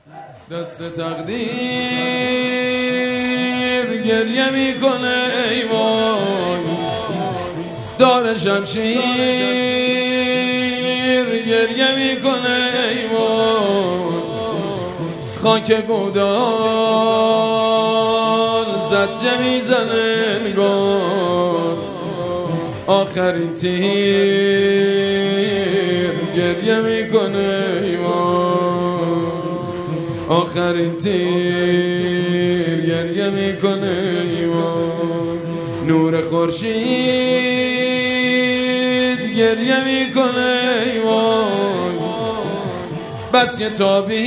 دست تقدیر گریه میکنه ای وای، دار شمشیر گریه میکنه ای وای، خاک گودال زجه میزنه انگار، آخرین تیر گریه میکنه ای وای، آخرین تیر گریه میکنه ای وای، نور خورشید گریه میکنه ای وای، بس یه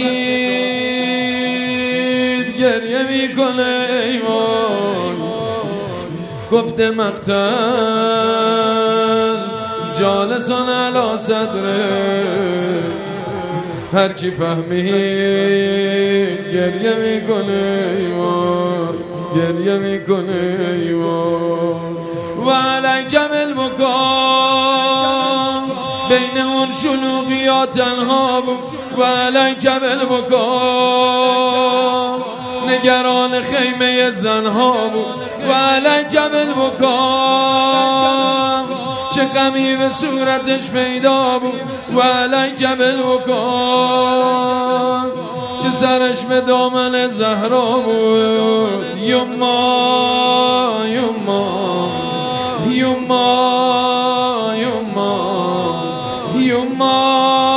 تابید گریه میکنه ای وای، گفته مقتل جالسان علی صدره، هر کی فهمید گریه میکنه ای وای، گریه میکنه ای وای، و علیک بالبکا بین اون شلوغیات تنها بود، و علیک بالبکا نگران خیمه زنها بود، و علیک بالبکا چه غمی به صورتش پیدا بود، و علیک بالبکا که سرش به دامن زهرا بود، یما یما یما یما یما